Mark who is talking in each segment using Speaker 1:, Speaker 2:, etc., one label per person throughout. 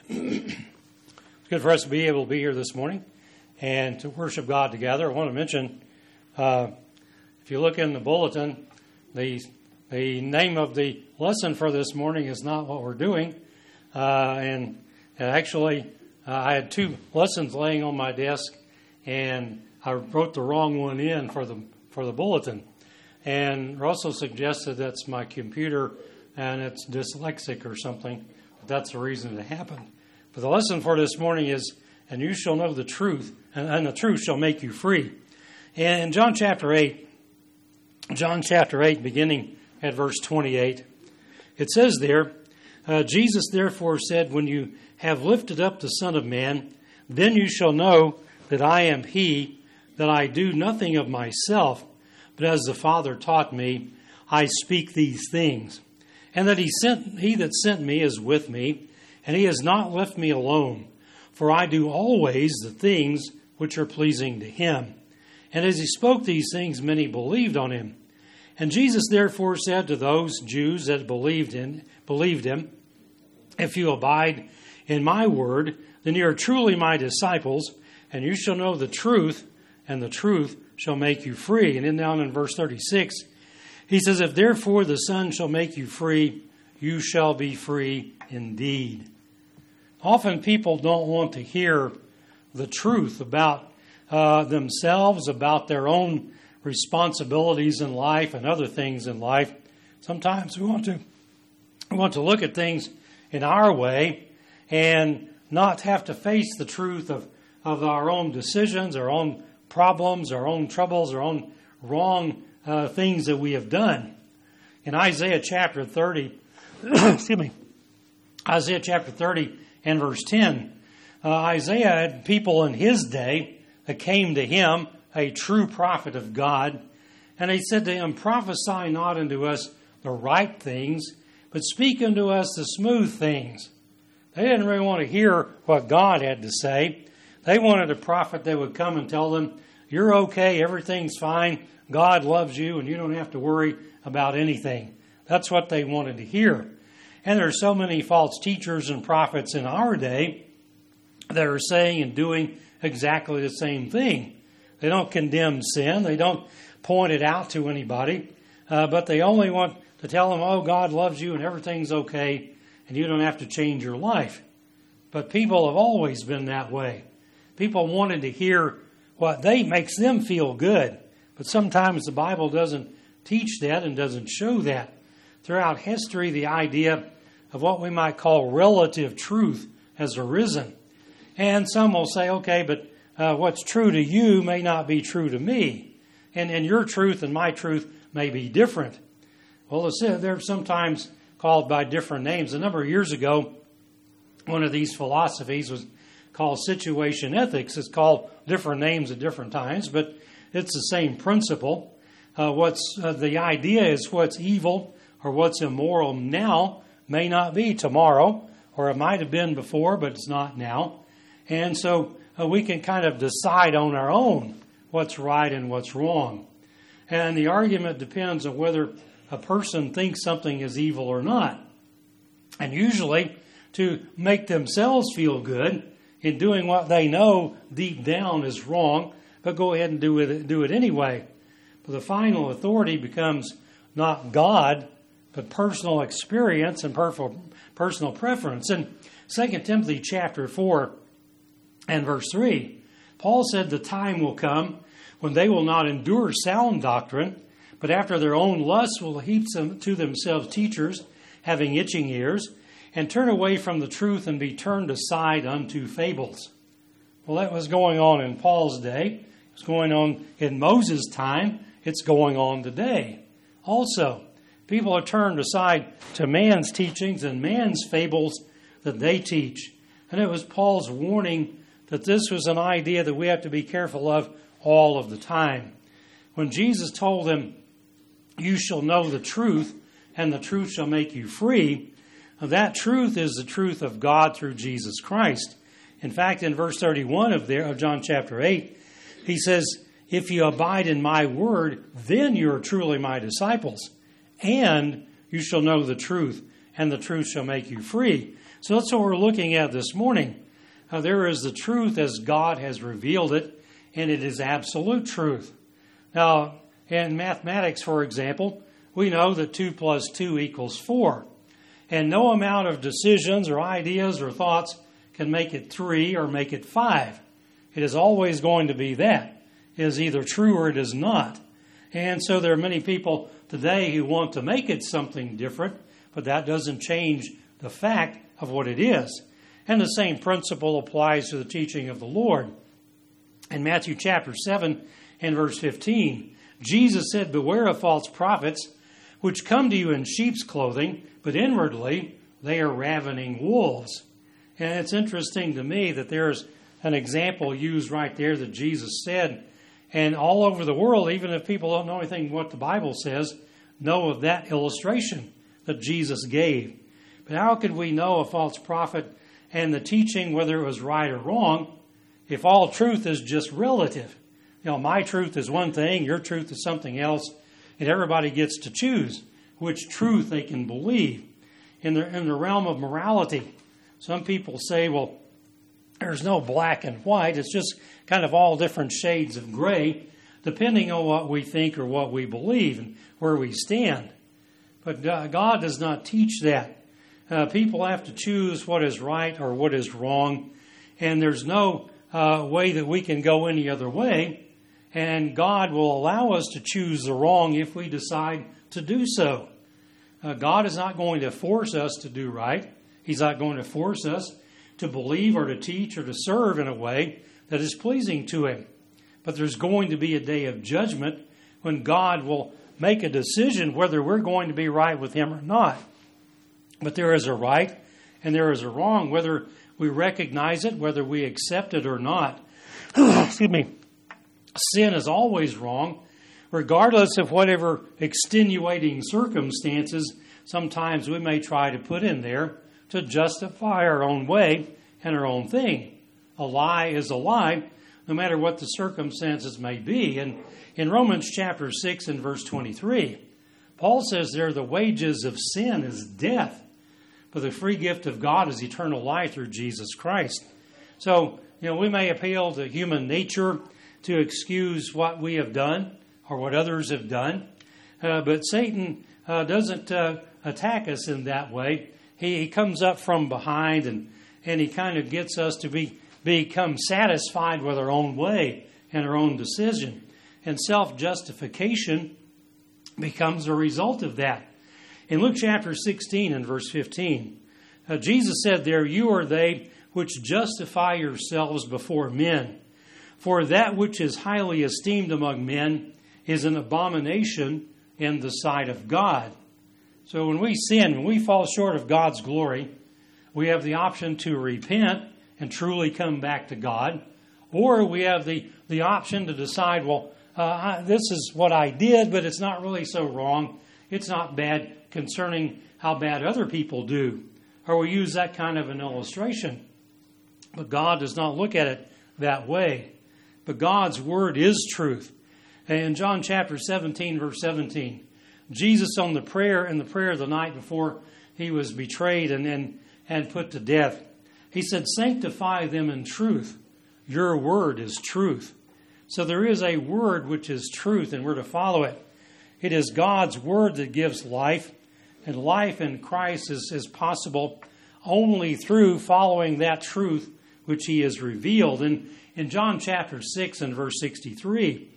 Speaker 1: It's good for us to be able to be here this morning and to worship God together. I want to mention, if you look in the bulletin, the name of the lesson for this morning is not what we're doing. And actually, I had two lessons laying on my desk, and I wrote the wrong one in for the bulletin. And Russell suggested that's my computer and it's dyslexic or something. But that's the reason it happened. But the lesson for this morning is, and you shall know the truth, and the truth shall make you free. And in John chapter 8, beginning at verse 28, it says there, Jesus therefore said, when you have lifted up the Son of Man, then you shall know that I am he, that I do nothing of myself, but as the Father taught me, I speak these things. And that he that sent me is with me, and he has not left me alone, for I do always the things which are pleasing to him. And as he spoke these things, many believed on him. And Jesus therefore said to those Jews that believed him, if you abide in my word, then you are truly my disciples, and you shall know the truth, and the truth shall make you free. And then down in verse 36, he says, if therefore the Son shall make you free, you shall be free indeed. Often people don't want to hear the truth about themselves, about their own responsibilities in life and other things in life. Sometimes we want to look at things in our way and not have to face the truth of our own decisions, our own problems, our own troubles, our own wrong things that we have done. In Isaiah chapter 30, Isaiah chapter 30 and verse 10, Isaiah had people in his day that came to him, a true prophet of God, and he said to him, prophesy not unto us the right things, but speak unto us the smooth things. They didn't really want to hear what God had to say. They wanted a prophet that would come and tell them, you're okay, everything's fine, God loves you, and you don't have to worry about anything. That's what they wanted to hear. And there are so many false teachers and prophets in our day that are saying and doing exactly the same thing. They don't condemn sin. They don't point it out to anybody. But they only want to tell them, oh, God loves you and everything's okay and you don't have to change your life. But people have always been that way. People wanted to hear what makes them feel good. But sometimes the Bible doesn't teach that and doesn't show that. Throughout history, the idea of what we might call relative truth has arisen. And some will say, okay, but what's true to you may not be true to me. And your truth and my truth may be different. Well, they're sometimes called by different names. A number of years ago, one of these philosophies was called situation ethics. It's called different names at different times, but it's the same principle. The idea is what's evil or what's immoral now may not be tomorrow, or it might have been before, but it's not now. And so we can kind of decide on our own what's right and what's wrong. And the argument depends on whether a person thinks something is evil or not. And usually, to make themselves feel good in doing what they know deep down is wrong, but go ahead and do it anyway. But the final authority becomes not God, but personal experience and personal preference. In 2 Timothy chapter 4 and verse 3, Paul said the time will come when they will not endure sound doctrine, but after their own lusts will heap to themselves teachers, having itching ears, and turn away from the truth and be turned aside unto fables. Well, that was going on in Paul's day. It was going on in Moses' time. It's going on today. Also, people are turned aside to man's teachings and man's fables that they teach. And it was Paul's warning that this was an idea that we have to be careful of all of the time. When Jesus told them, you shall know the truth, and the truth shall make you free, that truth is the truth of God through Jesus Christ. In fact, in verse 31 of John chapter 8, he says, if you abide in my word, then you are truly my disciples, and you shall know the truth, and the truth shall make you free. So that's what we're looking at this morning. There is the truth as God has revealed it, and it is absolute truth. Now, in mathematics, for example, we know that 2 plus 2 equals 4. And no amount of decisions or ideas or thoughts can make it 3 or make it 5. It is always going to be that. It is either true or it is not. And so there are many people today who want to make it something different, but that doesn't change the fact of what it is. And the same principle applies to the teaching of the Lord. In Matthew chapter 7 and verse 15, Jesus said, "Beware of false prophets, which come to you in sheep's clothing, but inwardly they are ravening wolves." And it's interesting to me that there's an example used right there that Jesus said. And all over the world, even if people don't know anything what the Bible says, know of that illustration that Jesus gave. But how could we know a false prophet and the teaching, whether it was right or wrong, if all truth is just relative? You know, my truth is one thing, your truth is something else, and everybody gets to choose which truth they can believe. In the realm of morality, some people say, well, there's no black and white. It's just kind of all different shades of gray, depending on what we think or what we believe and where we stand. But God does not teach that. People have to choose what is right or what is wrong, and there's no way that we can go any other way. And God will allow us to choose the wrong if we decide to do so. God is not going to force us to do right. He's not going to force us to believe or to teach or to serve in a way that is pleasing to Him. But there's going to be a day of judgment when God will make a decision whether we're going to be right with Him or not. But there is a right and there is a wrong, whether we recognize it, whether we accept it or not. Excuse me. Sin is always wrong, regardless of whatever extenuating circumstances sometimes we may try to put in there to justify our own way and our own thing. A lie is a lie, no matter what the circumstances may be. And in Romans chapter 6 and verse 23, Paul says there, the wages of sin is death, but the free gift of God is eternal life through Jesus Christ. So, we may appeal to human nature to excuse what we have done or what others have done, but Satan doesn't attack us in that way. He comes up from behind and he kind of gets us to become satisfied with our own way and our own decision. And self-justification becomes a result of that. In Luke chapter 16 and verse 15, Jesus said there, "You are they which justify yourselves before men. For that which is highly esteemed among men is an abomination in the sight of God." So when we sin, when we fall short of God's glory, we have the option to repent and truly come back to God. Or we have the option to decide, this is what I did, but it's not really so wrong. It's not bad concerning how bad other people do. Or we use that kind of an illustration. But God does not look at it that way. But God's word is truth. And in John chapter 17, verse 17, Jesus in the prayer of the night before He was betrayed and put to death, He said, "Sanctify them in truth. Your word is truth." So there is a word which is truth, and we're to follow it. It is God's word that gives life, and life in Christ is possible only through following that truth which He has revealed. And in John chapter 6 and verse 63,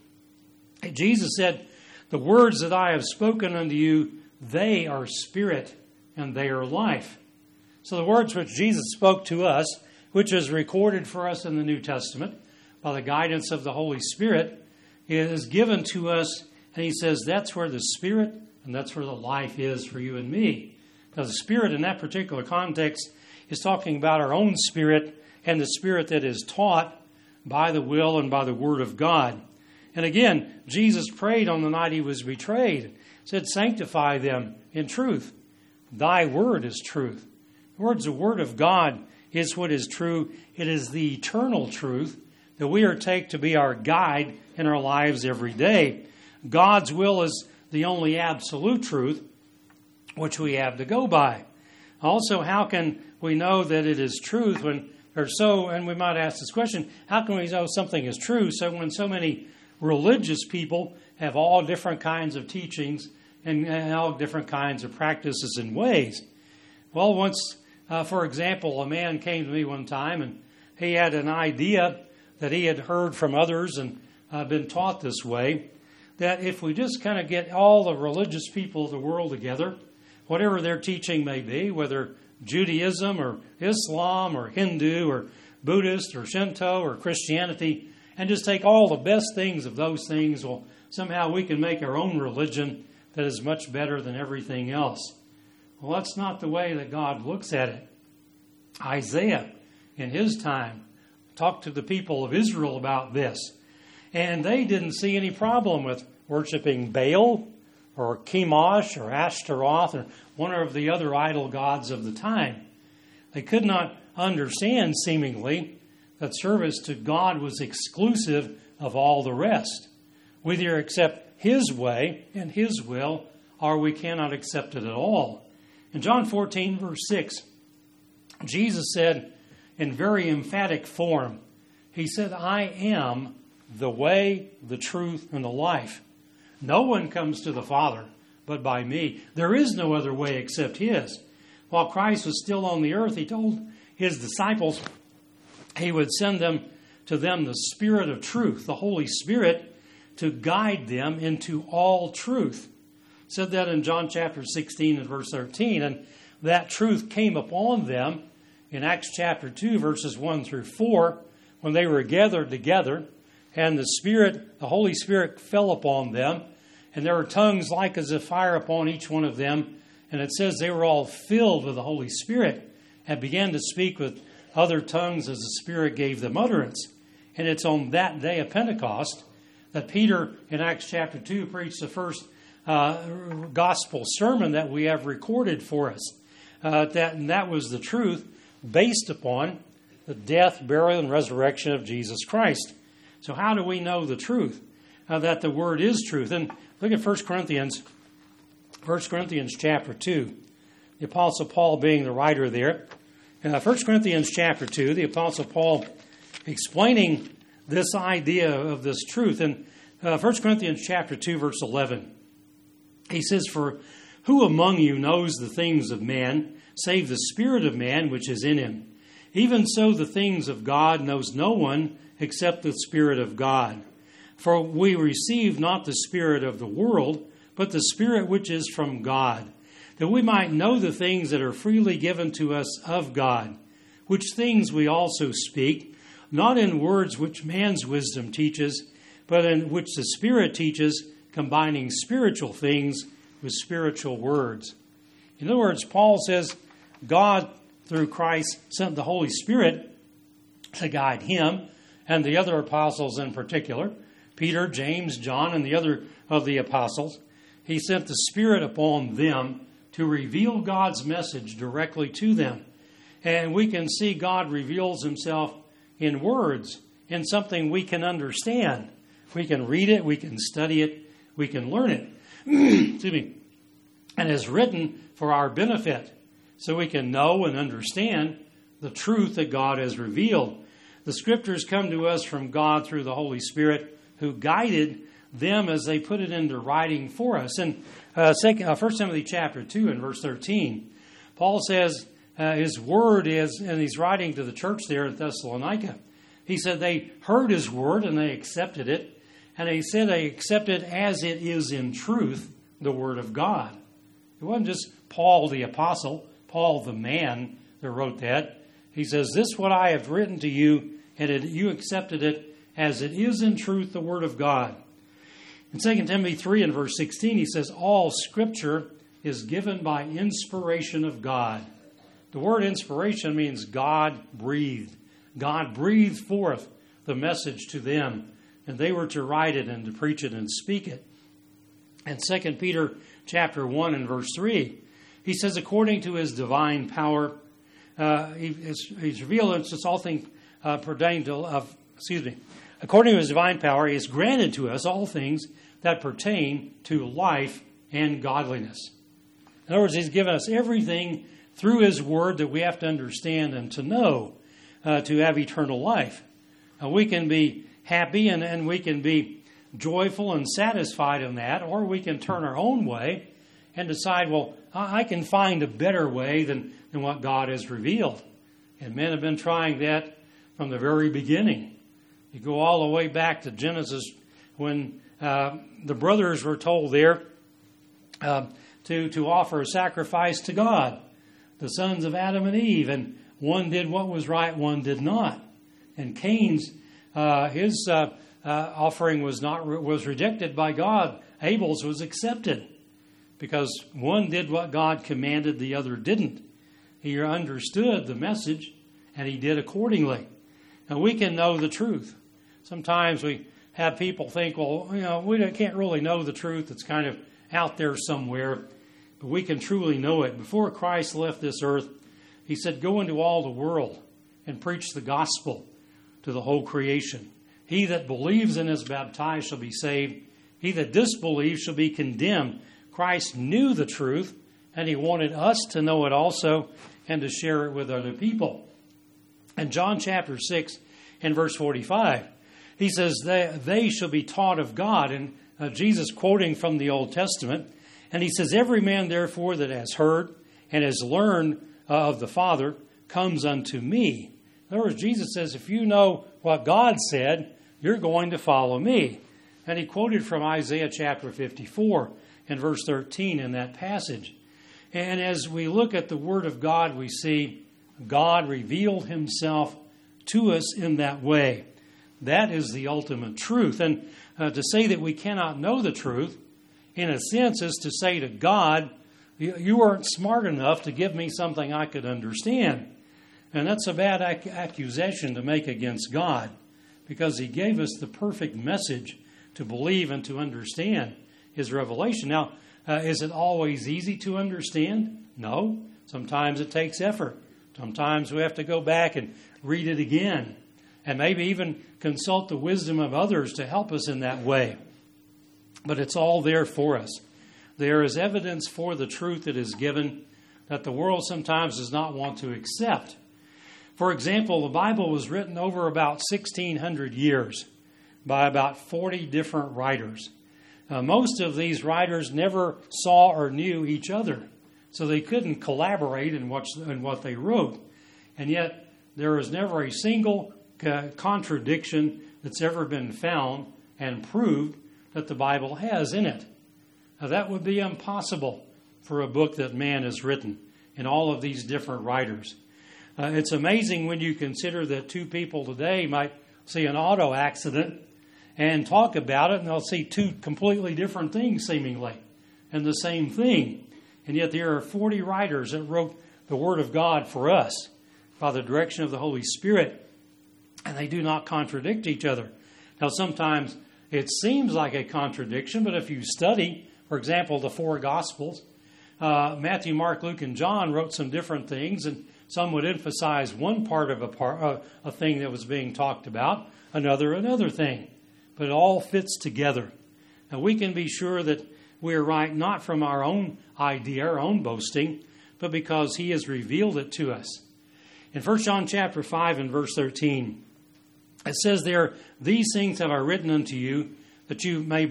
Speaker 1: Jesus said, "The words that I have spoken unto you, they are spirit and they are life." So the words which Jesus spoke to us, which is recorded for us in the New Testament by the guidance of the Holy Spirit, is given to us. And He says that's where the spirit and that's where the life is for you and me. Now the spirit in that particular context is talking about our own spirit and the spirit that is taught by the will and by the word of God. And again, Jesus prayed on the night He was betrayed, said, "Sanctify them in truth. Thy word is truth." The word of God is what is true. It is the eternal truth that we are to take to be our guide in our lives every day. God's will is the only absolute truth which we have to go by. Also, how can we know that it is truth when there's so, and we might ask this question, how can we know something is true so when so many religious people have all different kinds of teachings and all different kinds of practices and ways? Well, once, for example, a man came to me one time and he had an idea that he had heard from others and been taught this way, that if we just kind of get all the religious people of the world together, whatever their teaching may be, whether Judaism or Islam or Hindu or Buddhist or Shinto or Christianity, and just take all the best things of those things, well, somehow we can make our own religion that is much better than everything else. Well, that's not the way that God looks at it. Isaiah, in his time, talked to the people of Israel about this, and they didn't see any problem with worshiping Baal or Chemosh or Ashtaroth or one of the other idol gods of the time. They could not understand, seemingly, that service to God was exclusive of all the rest. We either accept His way and His will, or we cannot accept it at all. In John 14, verse 6, Jesus said in very emphatic form, He said, I am the way, the truth, and the life. No one comes to the Father but by me. There is no other way except His. While Christ was still on the earth, He told His disciples He would send to them the Spirit of truth, the Holy Spirit, to guide them into all truth. He said that in John chapter 16 and verse 13. And that truth came upon them in Acts chapter 2, verses 1 through 4, when they were gathered together, and the Holy Spirit fell upon them, and there were tongues like as if fire upon each one of them. And it says they were all filled with the Holy Spirit and began to speak with other tongues as the Spirit gave them utterance. And it's on that day of Pentecost that Peter, in Acts chapter 2, preached the first gospel sermon that we have recorded for us. That was the truth based upon the death, burial, and resurrection of Jesus Christ. So how do we know the truth? That the Word is truth. And look at 1 Corinthians chapter 2. The Apostle Paul being the writer there. 1 Corinthians chapter 2, the Apostle Paul explaining this idea of this truth. In 1 Corinthians chapter 2, verse 11, he says, For who among you knows the things of man, save the spirit of man which is in him? Even so the things of God knows no one except the Spirit of God. For we receive not the spirit of the world, but the Spirit which is from God, that we might know the things that are freely given to us of God, which things we also speak, not in words which man's wisdom teaches, but in which the Spirit teaches, combining spiritual things with spiritual words. In other words, Paul says God, through Christ, sent the Holy Spirit to guide him and the other apostles in particular, Peter, James, John, and the other of the apostles. He sent the Spirit upon them to reveal God's message directly to them. And we can see God reveals Himself in words, in something we can understand. We can read it, we can study it, we can learn it. Excuse me. And is written for our benefit, so we can know and understand the truth that God has revealed. The Scriptures come to us from God through the Holy Spirit, who guided them as they put it into writing for us. In 1 Timothy chapter 2 and verse 13, Paul says his word is, and he's writing to the church there at Thessalonica, he said they heard his word and they accepted it, and he said they accepted as it is in truth the word of God. It wasn't just Paul the apostle, Paul the man that wrote that. He says, this is what I have written to you, and you accepted it as it is in truth the word of God. In 2 Timothy 3 and verse 16, he says, all Scripture is given by inspiration of God. The word inspiration means God breathed. God breathed forth the message to them, and they were to write it and to preach it and speak it. And 2 Peter chapter 1 and verse 3, he says, according to His divine power, He's revealed unto us all things pertaining to, according to His divine power, He has granted to us all things that pertain to life and godliness. In other words, He's given us everything through His Word that we have to understand and to know to have eternal life. We can be happy and we can be joyful and satisfied in that, or we can turn our own way and decide, well, I can find a better way than what God has revealed. And men have been trying that from the very beginning. You go all the way back to Genesis when the brothers were told there to offer a sacrifice to God, the sons of Adam and Eve, and one did what was right, one did not. And Cain's his offering was rejected by God. Abel's was accepted because one did what God commanded, the other didn't. He understood the message and he did accordingly. Now we can know the truth. Sometimes we have people think, well, we can't really know the truth. It's kind of out there somewhere. But we can truly know it. Before Christ left this earth, He said, go into all the world and preach the gospel to the whole creation. He that believes and is baptized shall be saved. He that disbelieves shall be condemned. Christ knew the truth, and He wanted us to know it also and to share it with other people. In John chapter 6 and verse 45, He says, they shall be taught of God. And Jesus quoting from the Old Testament. And He says, every man therefore that has heard and has learned of the Father comes unto me. In other words, Jesus says, if you know what God said, you're going to follow me. And He quoted from Isaiah chapter 54 and verse 13 in that passage. And as we look at the Word of God, we see God revealed Himself to us in that way. That is the ultimate truth. And to say that we cannot know the truth, in a sense, is to say to God, you weren't smart enough to give me something I could understand. And that's a bad accusation to make against God, because He gave us the perfect message to believe and to understand His revelation. Now, is it always easy to understand? No. Sometimes it takes effort. Sometimes we have to go back and read it again, and maybe even consult the wisdom of others to help us in that way. But it's all there for us. There is evidence for the truth that is given that the world sometimes does not want to accept. For example, the Bible was written over about 1,600 years by about 40 different writers. Most of these writers never saw or knew each other, so they couldn't collaborate in what they wrote. And yet, there is never a single contradiction that's ever been found and proved that the Bible has in it. Now, that would be impossible for a book that man has written in all of these different writers. It's amazing when you consider that two people today might see an auto accident and talk about it, and they'll see two completely different things seemingly, and the same thing. And yet there are 40 writers that wrote the Word of God for us by the direction of the Holy Spirit, and they do not contradict each other. Now, sometimes it seems like a contradiction, but if you study, for example, the four Gospels, Matthew, Mark, Luke, and John wrote some different things, and some would emphasize one part of a thing that was being talked about, another thing. But it all fits together. Now, we can be sure that we're right not from our own idea, our own boasting, but because He has revealed it to us. In 1 John chapter 5 and verse 13, it says there, these things have I written unto you, that you may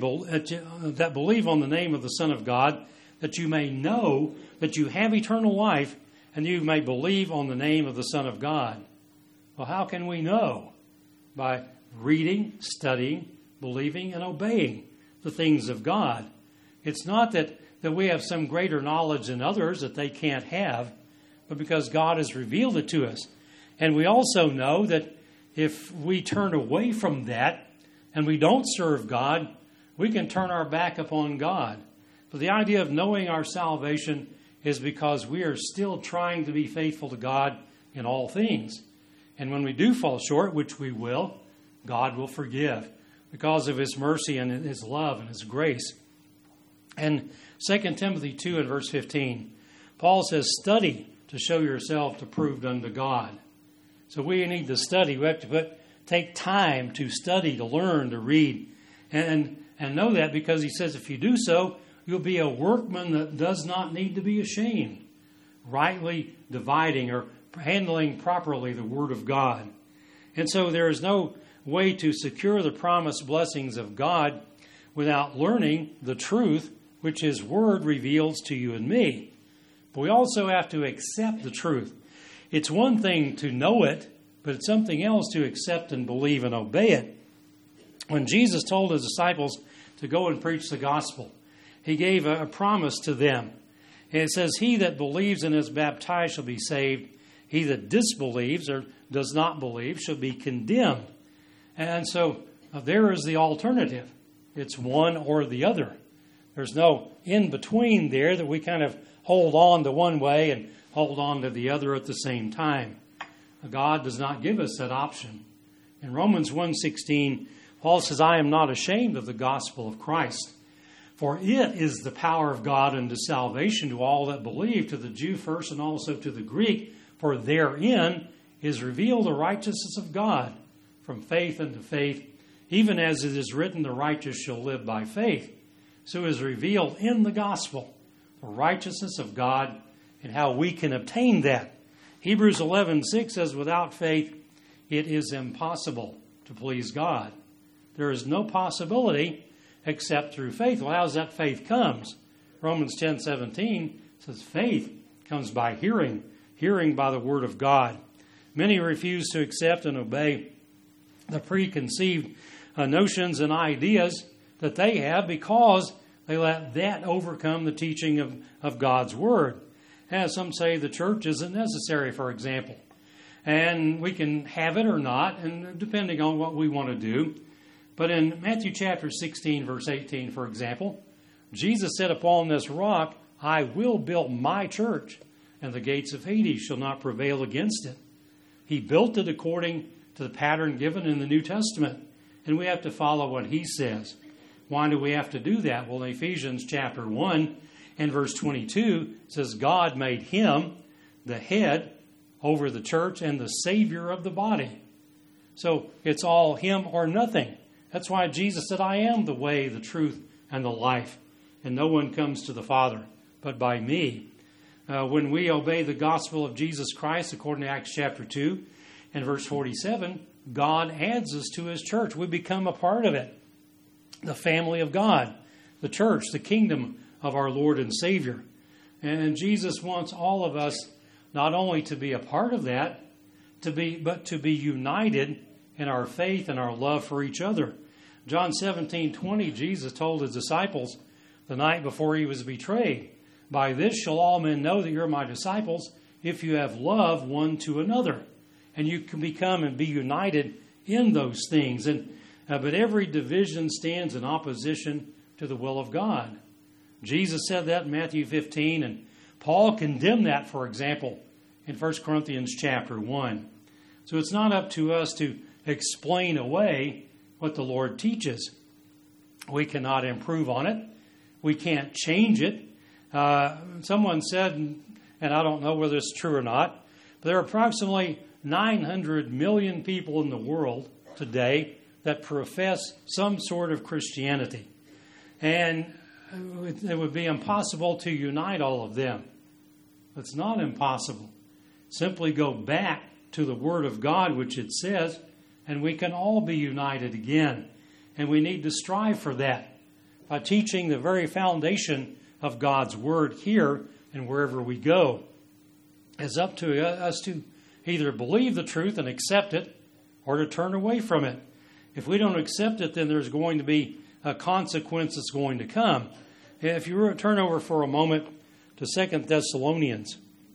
Speaker 1: that believe on the name of the Son of God, that you may know that you have eternal life, and you may believe on the name of the Son of God. Well, how can we know? By reading, studying, believing, and obeying the things of God. It's not that we have some greater knowledge than others that they can't have, but because God has revealed it to us. And we also know that if we turn away from that and we don't serve God, we can turn our back upon God. But the idea of knowing our salvation is because we are still trying to be faithful to God in all things. And when we do fall short, which we will, God will forgive because of His mercy and His love and His grace. And 2 Timothy 2 and verse 15, Paul says, study to show yourself approved unto God. So we need to study. We have to take time to study, to learn, to read. And know that because he says if you do so, you'll be a workman that does not need to be ashamed, rightly dividing or handling properly the Word of God. And so there is no way to secure the promised blessings of God without learning the truth which His Word reveals to you and me. But we also have to accept the truth. It's one thing to know it, but it's something else to accept and believe and obey it. When Jesus told His disciples to go and preach the gospel, He gave a promise to them. And it says, "He that believes and is baptized shall be saved. He that disbelieves or does not believe shall be condemned." And so there is the alternative. It's one or the other. There's no in between there that we kind of hold on to one way and hold on to the other at the same time. God does not give us that option. In Romans 1:16, Paul says, "I am not ashamed of the gospel of Christ, for it is the power of God unto salvation to all that believe, to the Jew first and also to the Greek. For therein is revealed the righteousness of God from faith unto faith, even as it is written, the righteous shall live by faith." So it is revealed in the gospel the righteousness of God and how we can obtain that. Hebrews 11:6 says, "Without faith it is impossible to please God." There is no possibility except through faith. Well, how does that faith comes? Romans 10:17 says faith comes by hearing, hearing by the word of God. Many refuse to accept and obey the preconceived notions and ideas that they have because they let that overcome the teaching of God's Word. As some say the church isn't necessary, for example. And we can have it or not, and depending on what we want to do. But in Matthew chapter 16, verse 18, for example, Jesus said, "Upon this rock I will build my church, and the gates of Hades shall not prevail against it." He built it according to the pattern given in the New Testament, and we have to follow what He says. Why do we have to do that? Well, in Ephesians chapter 1 and verse 22, it says, "God made Him the head over the church and the Savior of the body." So it's all Him or nothing. That's why Jesus said, "I am the way, the truth, and the life, and no one comes to the Father but by me." When we obey the gospel of Jesus Christ, according to Acts chapter 2 and verse 47, God adds us to His church. We become a part of it. The family of God, the church, the kingdom of our Lord and Savior. And Jesus wants all of us not only to be a part of that, but to be united in our faith and our love for each other. John 17:20, Jesus told His disciples the night before He was betrayed, "By this shall all men know that you're my disciples, if you have love one to another." And you can become and be united in those things. But every division stands in opposition to the will of God. Jesus said that in Matthew 15, and Paul condemned that, for example, in 1 Corinthians chapter 1. So it's not up to us to explain away what the Lord teaches. We cannot improve on it. We can't change it. Someone said, and I don't know whether it's true or not, but there are approximately 900 million people in the world today that profess some sort of Christianity. And it would be impossible to unite all of them. It's not impossible. Simply go back to the Word of God, which it says, and we can all be united again. And we need to strive for that by teaching the very foundation of God's Word here and wherever we go. It's up to us to either believe the truth and accept it or to turn away from it. If we don't accept it, then there's going to be a consequence that's going to come. If you turn over for a moment to 2 Thessalonians.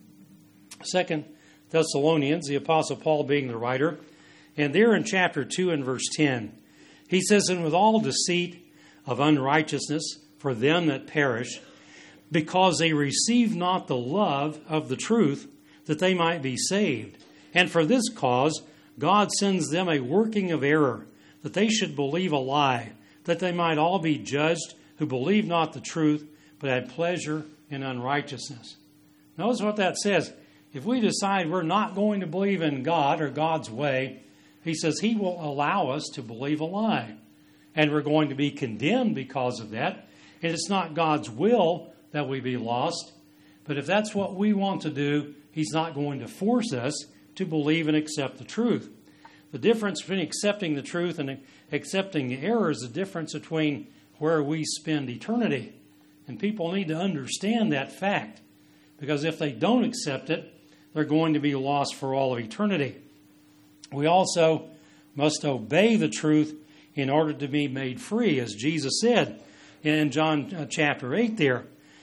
Speaker 1: 2 Thessalonians, the Apostle Paul being the writer, and there in chapter 2 and verse 10, he says, "And with all deceit of unrighteousness for them that perish, because they receive not the love of the truth, that they might be saved. And for this cause God sends them a working of error, that they should believe a lie, that they might all be judged who believe not the truth, but had pleasure in unrighteousness." Notice what that says. If we decide we're not going to believe in God or God's way, He says He will allow us to believe a lie. And we're going to be condemned because of that. And it's not God's will that we be lost. But if that's what we want to do, He's not going to force us to believe and accept the truth. The difference between accepting the truth and accepting the error is the difference between where we spend eternity. And people need to understand that fact. Because if they don't accept it, they're going to be lost for all of eternity. We also must obey the truth in order to be made free, as Jesus said in John chapter 8 there.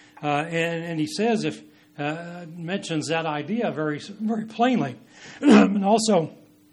Speaker 1: And he says, mentions that idea very, very plainly. And also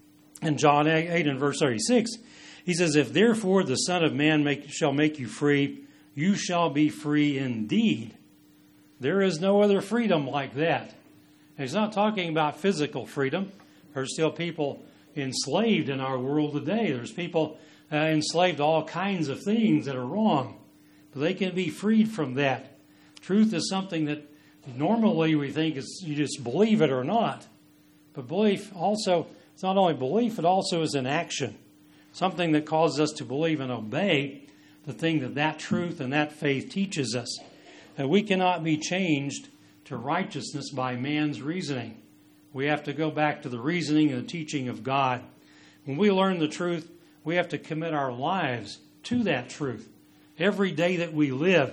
Speaker 1: in John 8 and verse 36, he says, if therefore the Son of Man shall make you free, you shall be free indeed. There is no other freedom like that. And he's not talking about physical freedom. There's still people enslaved in our world today. There's people enslaved to all kinds of things that are wrong. But they can be freed from that. Truth is something that normally we think is you just believe it or not. But belief also, it's not only belief, it also is an action. Something that causes us to believe and obey the thing that truth and that faith teaches us. That we cannot be changed to righteousness by man's reasoning. We have to go back to the reasoning and the teaching of God. When we learn the truth, we have to commit our lives to that truth every day that we live.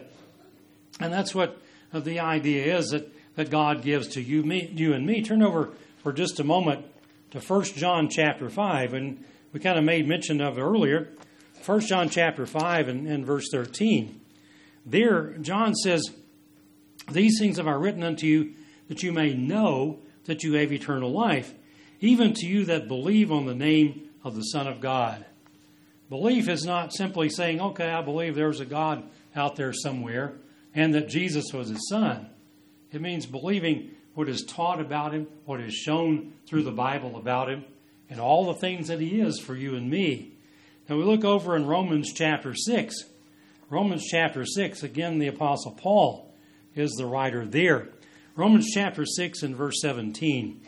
Speaker 1: And that's what the idea is that God gives to you and me. Turn over for just a moment to 1 John chapter 5. And we kind of made mention of it earlier. 1 John chapter 5 and verse 13. There, John says, these things have I written unto you, that you may know that you have eternal life, even to you that believe on the name of the Son of God. Belief is not simply saying, okay, I believe there's a God out there somewhere, and that Jesus was His Son. It means believing what is taught about Him, what is shown through the Bible about Him, and all the things that He is for you and me. Now we look over in Romans chapter 6. Romans chapter 6, again, the Apostle Paul is the writer there. Romans chapter 6 and verse 17.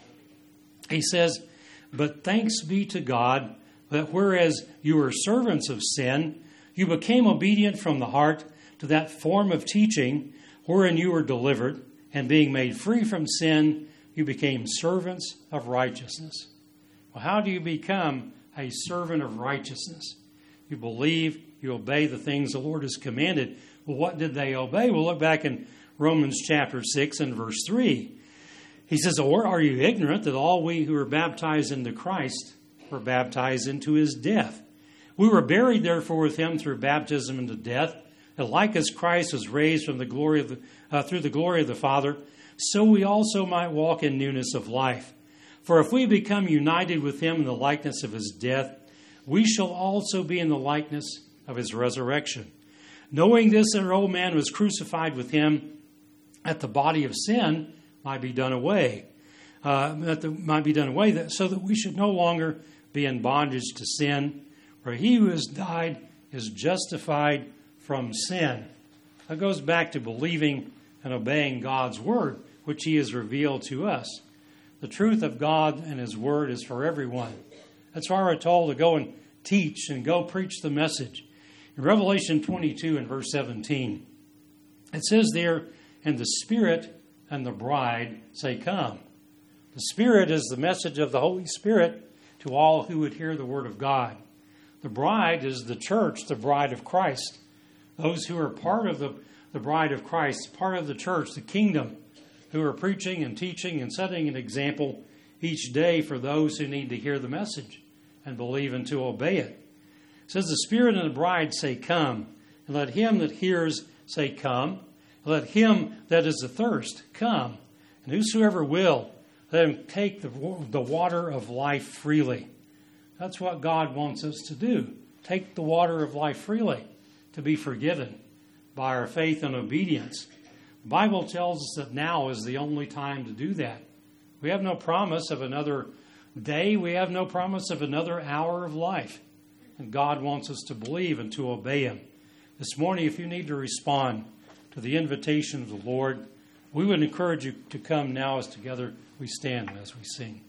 Speaker 1: He says, but thanks be to God that whereas you were servants of sin, you became obedient from the heart to that form of teaching wherein you were delivered, and being made free from sin, you became servants of righteousness. Well, how do you become a servant of righteousness? You believe, you obey the things the Lord has commanded. Well, what did they obey? We'll look back in Romans chapter 6 and verse 3. He says, or are you ignorant that all we who are baptized into Christ were baptized into His death? We were buried therefore with Him through baptism into death, that like as Christ was raised from the glory of through the glory of the Father, so we also might walk in newness of life. For if we become united with Him in the likeness of His death, we shall also be in the likeness of His resurrection. Knowing this, that our old man was crucified with Him, that the body of sin might be done away, so that we should no longer be in bondage to sin. For he who has died is justified from sin. That goes back to believing and obeying God's word, which He has revealed to us. The truth of God and His word is for everyone. That's why we're told to go and teach and go preach the message. In Revelation 22 and verse 17, it says there, and the Spirit and the bride say, come. The Spirit is the message of the Holy Spirit to all who would hear the word of God. The bride is the church, the bride of Christ. Those who are part of the bride of Christ, part of the church, the kingdom, who are preaching and teaching and setting an example each day for those who need to hear the message and believe and to obey it. It says, the Spirit and the bride say, come. And let him that hears say, come. And let him that is athirst come. And whosoever will, let him take the water of life freely. That's what God wants us to do. Take the water of life freely, to be forgiven by our faith and obedience. The Bible tells us that now is the only time to do that. We have no promise of another day. We have no promise of another hour of life. And God wants us to believe and to obey Him. This morning, if you need to respond to the invitation of the Lord, we would encourage you to come now as together we stand as we sing.